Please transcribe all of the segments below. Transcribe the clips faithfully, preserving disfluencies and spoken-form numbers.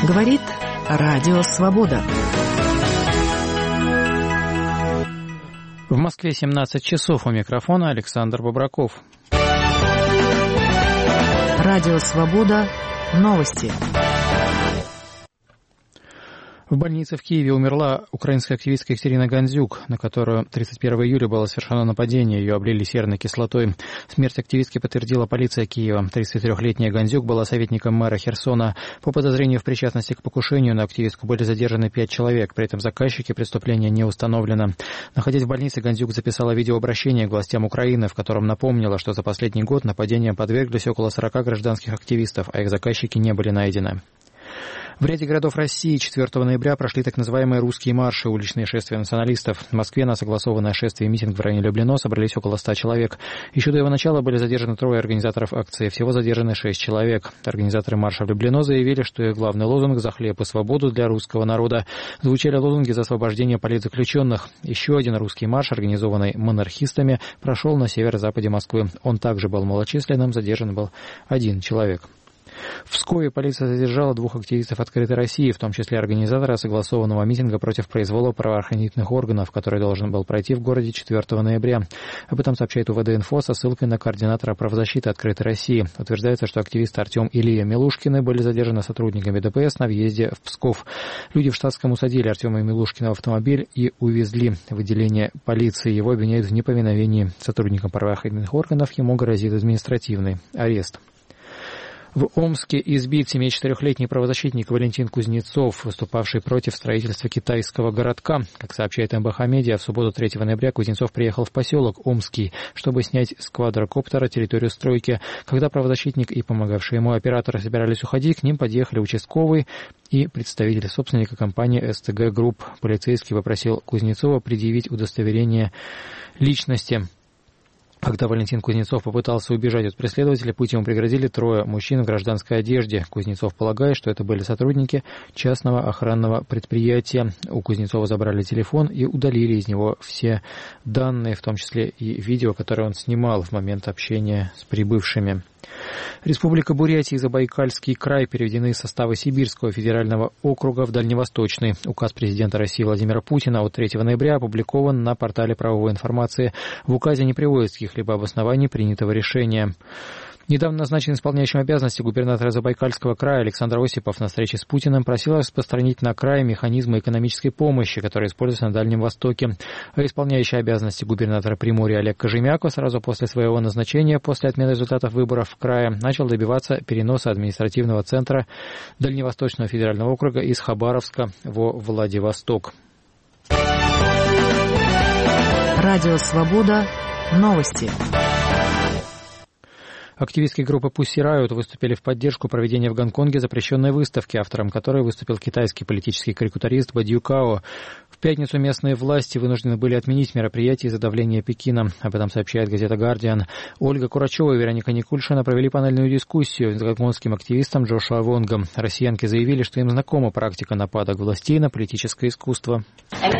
Говорит Радио Свобода. В Москве семнадцать часов. У микрофона Александр Бобраков. Радио Свобода. Новости. В больнице в Киеве умерла украинская активистка Екатерина Гандзюк, на которую тридцать первого июля было совершено нападение. Ее облили серной кислотой. Смерть активистки подтвердила полиция Киева. тридцатитрёхлетняя Гандзюк была советником мэра Херсона. По подозрению в причастности к покушению на активистку были задержаны пять человек. При этом заказчики преступления не установлено. Находясь в больнице, Гандзюк записала видеообращение к властям Украины, в котором напомнила, что за последний год нападениям подверглись около сорока гражданских активистов, а их заказчики не были найдены. В ряде городов России четвёртого ноября прошли так называемые русские марши, уличные шествия националистов. В Москве на согласованное шествие и митинг в районе Люблино собрались около ста человек. Еще до его начала были задержаны трое организаторов акции. Всего задержаны шесть человек. Организаторы марша в Люблино заявили, что их главный лозунг «За хлеб и свободу для русского народа». Звучали лозунги за освобождение политзаключенных. Еще один русский марш, организованный монархистами, прошел на северо-западе Москвы. Он также был малочисленным, задержан был один человек. В Пскове полиция задержала двух активистов «Открытой России», в том числе организатора согласованного митинга против произвола правоохранительных органов, который должен был пройти в городе четвёртого ноября. Об этом сообщает УВД-инфо со ссылкой на координатора правозащиты «Открытой России». Утверждается, что активисты Артем и Лия Милушкины были задержаны сотрудниками ДПС на въезде в Псков. Люди в штатском усадили Артема Милушкина в автомобиль и увезли в отделение полиции. Его обвиняют в неповиновении сотрудникам правоохранительных органов. Ему грозит административный арест. В Омске избит семидесятичетырёхлетний правозащитник Валентин Кузнецов, выступавший против строительства китайского городка. Как сообщает эм бэ ха Медиа, в субботу третьего ноября Кузнецов приехал в поселок Омский, чтобы снять с квадрокоптера территорию стройки. Когда правозащитник и помогавшие ему операторы собирались уходить, к ним подъехали участковый и представитель собственника компании эс тэ гэ Групп. Полицейский попросил Кузнецова предъявить удостоверение личности. Когда Валентин Кузнецов попытался убежать от преследователя, путь ему преградили трое мужчин в гражданской одежде. Кузнецов полагает, что это были сотрудники частного охранного предприятия. У Кузнецова забрали телефон и удалили из него все данные, в том числе и видео, которое он снимал в момент общения с прибывшими. Республика Бурятия и Забайкальский край переведены из состава Сибирского федерального округа в Дальневосточный. Указ президента России Владимира Путина от третьего ноября опубликован на портале правовой информации. В указе не приводится каких-либо обоснований принятого решения. Недавно назначенный исполняющим обязанности губернатора Забайкальского края Александр Осипов на встрече с Путиным просил распространить на край механизмы экономической помощи, которые используются на Дальнем Востоке. А исполняющий обязанности губернатора Приморья Олег Кожемяков сразу после своего назначения, после отмены результатов выборов в крае, начал добиваться переноса административного центра Дальневосточного федерального округа из Хабаровска во Владивосток. Радио Свобода. Новости. Активистки группы Pussy Riot выступили в поддержку проведения в Гонконге запрещенной выставки, автором которой выступил китайский политический карикатурист Бадью Као. В пятницу местные власти вынуждены были отменить мероприятие из-за давления Пекина. Об этом сообщает газета «Гардиан». Ольга Курачева и Вероника Никульшина провели панельную дискуссию с гонконгским активистом Джошуа Вонгом. Россиянки заявили, что им знакома практика нападок властей на политическое искусство. Я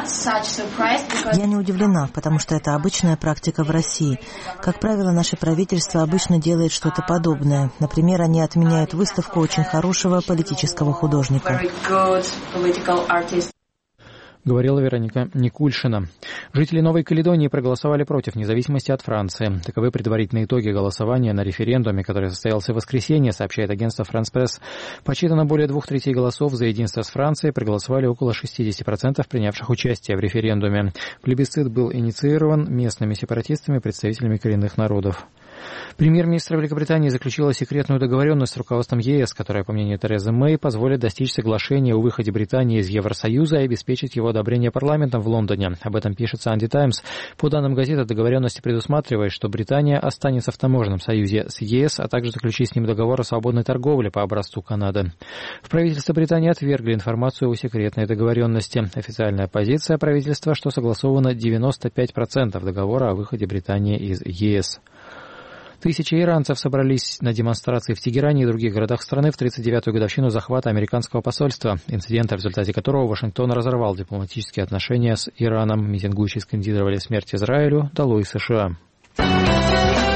не удивлена, потому что это обычная практика в России. Как правило, наше правительство обычно делает что-то подобное. Например, они отменяют выставку очень хорошего политического художника. Говорила Вероника Никульшина. Жители Новой Каледонии проголосовали против независимости от Франции. Таковы предварительные итоги голосования на референдуме, который состоялся в воскресенье, сообщает агентство France Press. Подсчитано более двух третей голосов за единство с Францией, проголосовали около шестьдесят процентов принявших участие в референдуме. Плебисцит был инициирован местными сепаратистами, представителями коренных народов. Премьер-министр Великобритании заключила секретную договоренность с руководством е эс, которая, по мнению Терезы Мэй, позволит достичь соглашения о выходе Британии из Евросоюза и обеспечить его одобрение парламентом в Лондоне. Об этом пишет Sunday Times. По данным газеты, договоренность предусматривает, что Британия останется в таможенном союзе с е эс, а также заключит с ним договор о свободной торговле по образцу Канады. В правительстве Британии отвергли информацию о секретной договоренности. Официальная позиция правительства, что согласовано девяносто пять процентов договора о выходе Британии из е эс. Тысячи иранцев собрались на демонстрации в Тегеране и других городах страны в тридцать девятую годовщину захвата американского посольства, инцидент, в результате которого Вашингтон разорвал дипломатические отношения с Ираном. Митингующие скандировали смерть Израилю, долой США.